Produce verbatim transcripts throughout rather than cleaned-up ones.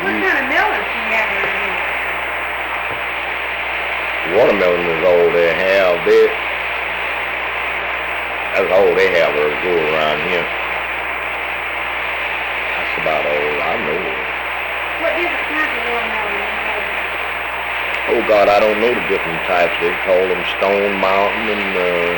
What You, kind of melons do you have in here? watermelon is all they have. They, that's all they have to go around here. That's about all I know. What different kinds of watermelon do you have? Oh God, I don't know the different types. They call them Stone Mountain and uh,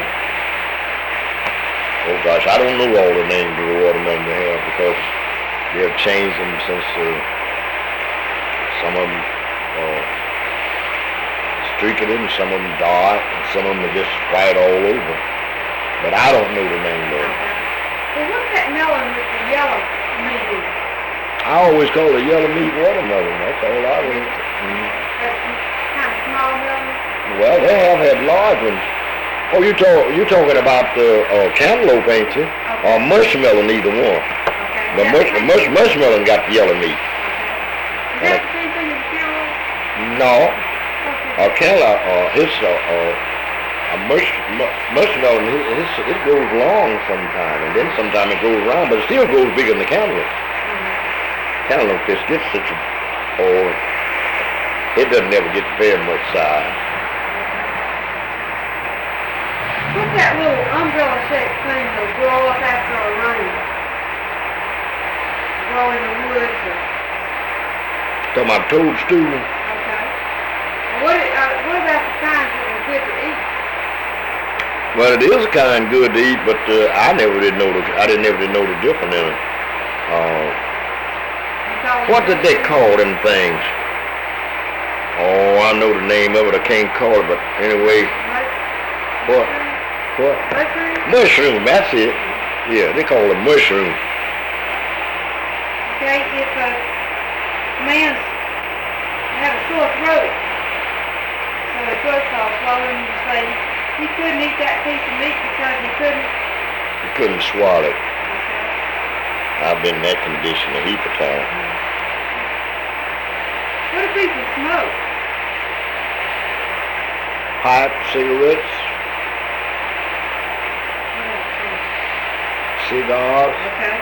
oh gosh, I don't know all the names of the watermelon they have because they have changed them since uh, some of them uh, streaked and some of them dark and some of them are just white all over. But I don't know the name of them. Well, what's that melon with the yellow meat in it? I always call it yellow meat watermelon. That's all I was. Mm. That's kind of small melon? Well, they have had large ones. Oh, you talk, you're talking about the uh, cantaloupe, ain't you? Okay. Or mushmelon, either one. Okay. The Is that mush, the same mush, thing? mushmelon got the yellow meat. Okay. Is that the same thing as cantaloupe? No, What's a it? cantaloupe, uh, his, uh, uh, a mush, mu- mushmelon, his, his, it goes long sometime, and then sometime it goes round, but it still grows bigger than the cantaloupe. Mhm. Cantaloupe just gets such a, oh, it doesn't ever get very much size. What's that little umbrella-shaped thing that'll grow up after a rain? Grow in the woods or... Talking about toadstool. Okay. What, uh, what about the kinds that are good to eat? Well, it is kind of good to eat, but uh, I never did know the I didn't never did know the difference in it. Uh, You call them what did they mushrooms? call them things? Oh, I know the name of it. I can't call it, but anyway, Mush- what? What? Mushrooms? Mushroom. That's it. Yeah, they call them mushroom. Okay, if a man had a sore throat, so his throat's all swollen, you say he couldn't eat that piece of meat because he couldn't. You couldn't swallow it. Okay. I've been in that condition a heap of times. What do people smoke? Pipe, cigarettes, cigars. Okay.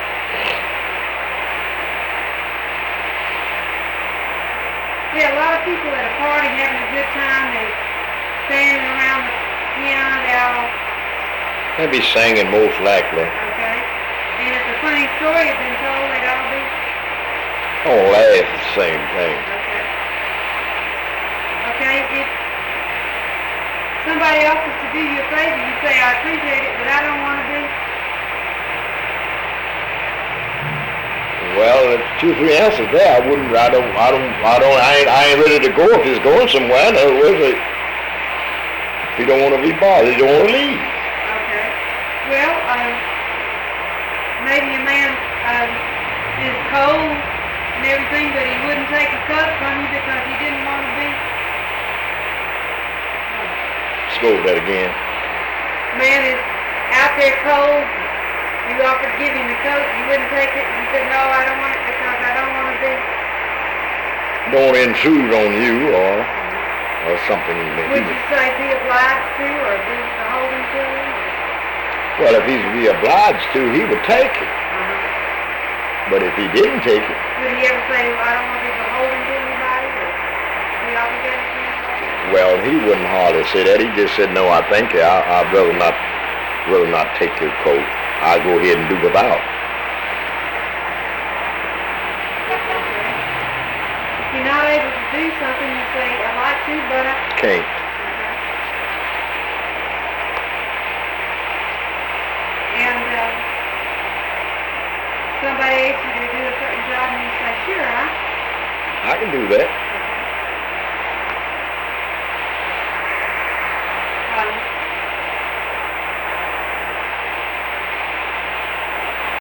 Yeah, a lot of people at a party having a good time, they standing around the piano, they all, They be singing most likely. okay. And if a funny story had been told, they'd all be, Don't laugh at the same thing. okay. Okay, if somebody offers to do you a favor, you say, I appreciate it, but I don't want to be. Well, there's two or three answers there. I wouldn't, I don't, I don't, I don't, I ain't, I ain't ready to go if he's going somewhere. In other words, if he don't want to be bothered, he don't want to leave. Okay. Well, um, maybe a man um, is cold and everything, but he wouldn't take a cup from you because he didn't want to be. Let's go with that again. Man is out there cold. You offered to give him the coat. You wouldn't take it. He said, no, I don't want it because I don't want to be. Don't intrude on you or or something. That Would he, you say be obliged to or be beholden to him? well, if he's be obliged to, he would take it. Uh-huh. But if he didn't take it, Would he ever say, well, I don't want to be beholden to anybody or be obligated to anybody? well, he wouldn't hardly say that. He just said, no, I thank you. I, I'd rather not, rather not take your coat. I'll go ahead and do without. If you're not able to do something, you say, I'd like to, but I... Can't. And uh, somebody asks you to do a certain job and you say, sure, I... I can do that. Okay.